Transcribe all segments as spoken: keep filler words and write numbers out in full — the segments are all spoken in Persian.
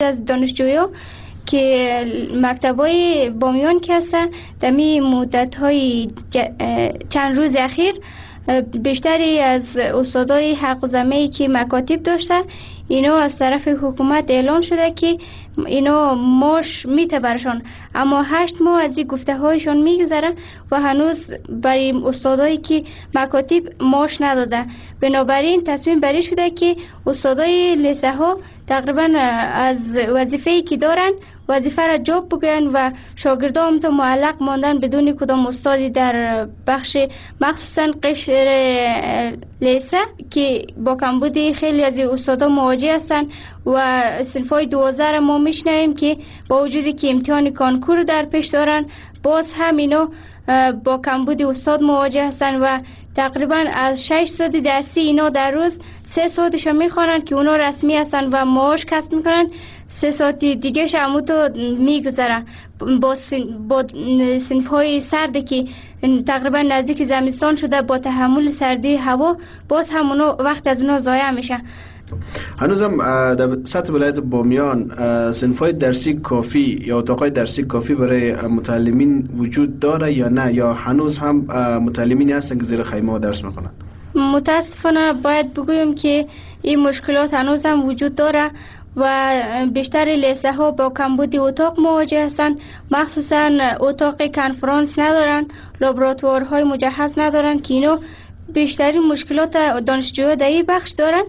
از دانشجویان که مکتبای بامیان که هستن دمی مدت‌های چند روز اخیر بیشتری از استادای حق و زمینی که مکاتب داشته اینا از طرف حکومت اعلام شده که اینا ماش میته برشان، اما هشت ماه از این گفته هایشان میگذره و هنوز برای استادایی که مکاتب ماش نداده. بنابراین تصمیم بری شده که استادای لیسه ها تقریبا از وظیفه‌ای که دارن وظیفه را جاب بگن و شاگردان تا معلق ماندن بدون کدام استادی در بخش مخصوصا قشر لیسه که با کمبودی خیلی از استادا مواجه هستند و صنفای دوازده را ما میشنویم که با وجودی که امتحان کانکور در پیش دارن باز هم اینا با کمبود استاد مواجه هستند و تقریبا از شش ساعت درسی اینا در روز سه ساعتش میخوانند که اونا رسمی هستند و معاش کسب میکنن، سه ساعت دیگه شمو تو میگذره با, سن... با صنفهای سرد که تقریبا نزدیک زمستان شده با تحمل سردی هوا باز هم اونا وقت از اونا ضایع میشه. هنوزم در سطح ولایت بامیان صنفای درسی کافی یا اتاقای درسی کافی برای متعلمین وجود داره یا نه، یا هنوز هم متعلمینی هستن که زیر خیمه درس میکنن؟ متاسفانه باید بگویم که این مشکلات هنوز هم وجود داره و بیشتر لیسه ها با کمبود اتاق مواجه هستند، مخصوصا اتاق کنفرانس ندارن، لابراتوارهای مجهز ندارن که اینو بیشتری مشکلات دانشجوها در این بخش دارن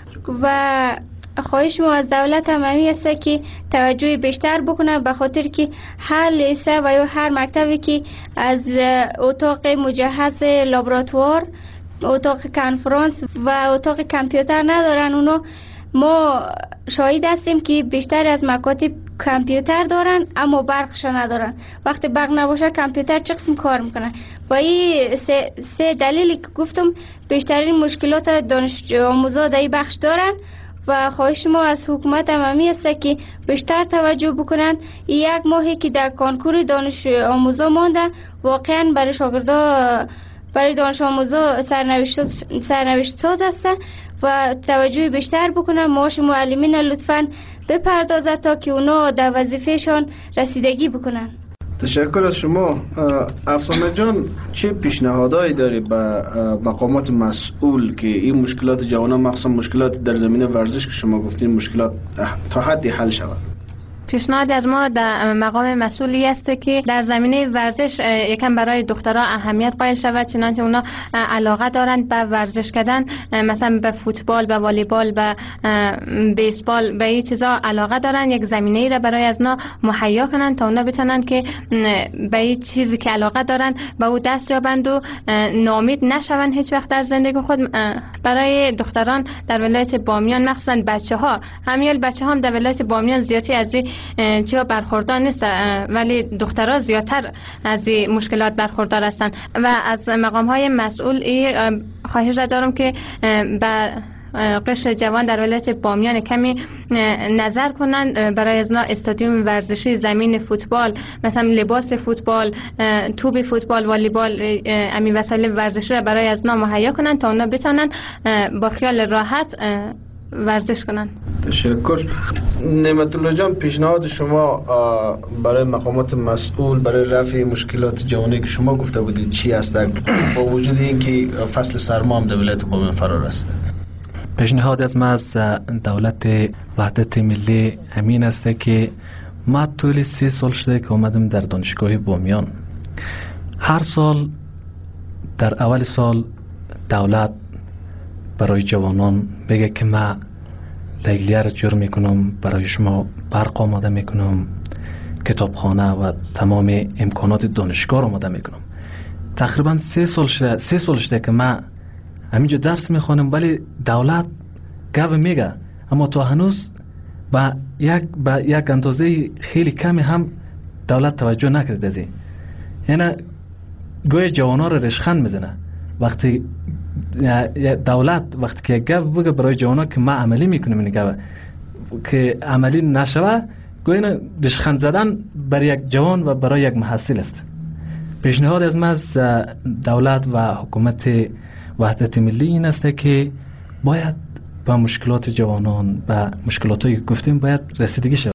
و خواهش ما از دولت هم همی است که توجه بیشتر بکنه به خاطر که هر لیسه و یا هر مکتبی که از اتاق مجهز لابراتوار، اتاق کنفرانس و اتاق کامپیوتر ندارن. اونا ما شاهد هستیم که بیشتر از مکاتب کامپیوتر دارن اما برقش ندارن. وقتی برق نباشه کامپیوتر چه قسم کار میکنه؟ و این سه, سه دلیلی که گفتم بیشترین مشکلات دانش آموزا در این بخش دارن و خواهش ما از حکومت هم همی است که بیشتر توجه بکنن. یک ماهی که در کانکور دانش آموزا مانده واقعا برای شاگردا برای دانش آموزا سرنوشت سرنوشت ساز است و توجه بیشتر بکنن. معاش معلمین لطفاً بپردازد تا که اونا در وظیفهشان رسیدگی بکنن. تشکر از شما. افسانه جان، چه پیشنهادایی داری به مقامات مسئول که این مشکلات جوانان مخصوصا مشکلات در زمینه ورزش که شما گفتین مشکلات تا حدی حل شود؟ پیشنهاد از ما در مقام مسئولی است که در زمینه ورزش یکم برای دخترها اهمیت قائل شود، چنانچه اونا علاقه دارند به ورزش کردن، مثلا به فوتبال، به والیبال، به بیسبال، به این چیزا علاقه دارند. یک زمینه ای را برای از اونا مهیا کنند تا اونا بتونن که به این چیزی که علاقه دارند به او دست یابند و ناامید نشوند هیچ وقت در زندگی خود. برای دختران در ولایت بامیان مخصوصا بچه‌ها، همین بچه‌ها هم در ولایت بامیان زیادی از چیا برخوردار نیست، ولی دخترها زیادتر از این مشکلات برخوردار هستند و از مقام های مسئول خواهش دارم که به قشر جوان در ولایت بامیان کمی نظر کنند، برای از استادیوم ورزشی، زمین فوتبال، مثلا لباس فوتبال، توپ فوتبال، والیبال، همین وسایل ورزشی را برای از مهیا کنند تا اونا بتونن با خیال راحت ورزش کنند. تشکر. نعمت الله جان، پیشنهاد شما برای مقامات مسئول برای رفع مشکلات جوانی که شما گفته بودید چی هست با وجود اینکه فصل سرما هم در ولایت بامیان فرار است؟ پیشنهاد از ما از دولت وحدت ملی همین است که ما طول سه سال شده که اومدم در دانشگاه بامیان. هر سال در اول سال دولت برای جوانان بگه که ما لیلیه را جور میکنم، برای شما برق آماده میکنم، کتابخانه و تمام امکانات دانشگاه را آماده میکنم. تقریبا سه سال شده سه سال شده که ما همینجا درس میخوانم، ولی دولت گاو میگه اما تا هنوز با یک با یک اندازه خیلی کمی هم دولت توجه نکرده زی. یعنی گویا جوانا را رشخند میزنه. وقتی دولت وقتی که گاو بگه برای جوانا که ما عملی میکنیم این گاو که عملی نشوه، گویا رشخند زدن برای یک جوان و برای یک محصل است. پیشنهاد از ما از دولت و حکومت وحدت ملی این است که باید به مشکلات جوانان، به مشکلاتی که گفتیم باید رسیدگی شود.